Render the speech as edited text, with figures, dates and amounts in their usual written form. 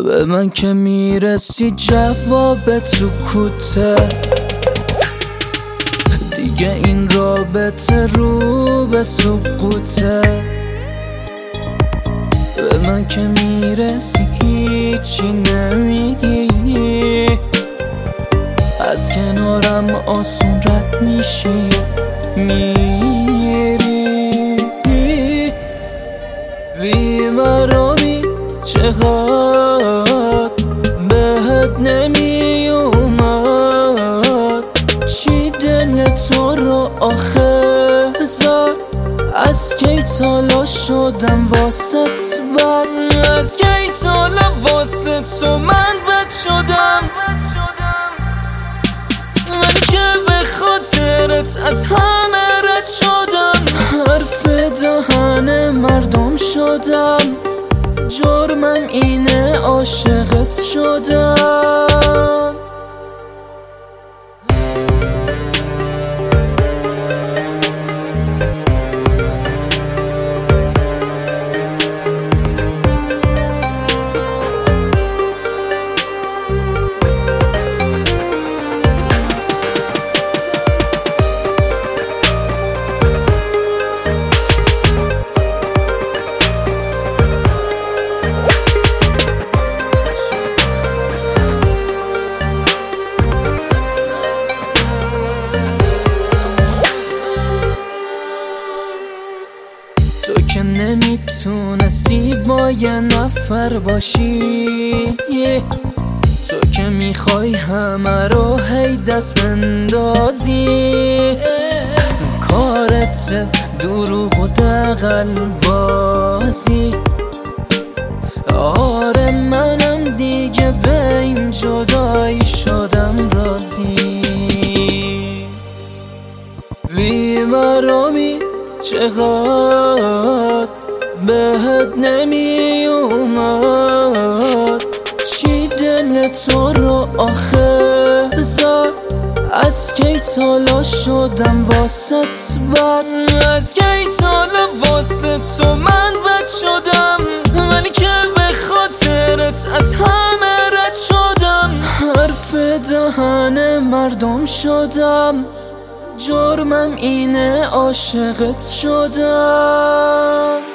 به من که میرسی جواب تو کوته، دیگه این رابطه رو به سقوطه. به من که میرسی هیچی نمیگی، از کنارم آسون رد میشی میری. بیمرامی چقدر بهت نمی اومد، چی دل تو رو آخه زد؟ از کی تالا شدم واسط بد، از کی تالا واسه تو من بد شدم. من که به خاطرت از همه رد شدم، حرف دهن مردم شدم، جرمم اینه عاشقت شدم. تو که نمیتونستی با یه نفر باشی، تو که میخوای همه رو هی دست بندازی، کارت دروغ و دغل بازی. آره منم دیگه به این جدایی شدم راضی. بیمرامی چقدر بهت نمی اومد، چی دل تو رو آخه زد؟ از کی تالا شدم واسط بد، از کی تالا واسه تو من بد شدم. ولی که به خاطرت از همه رد شدم، حرف دهن مردم شدم، جرمم اینه عاشقت شدم.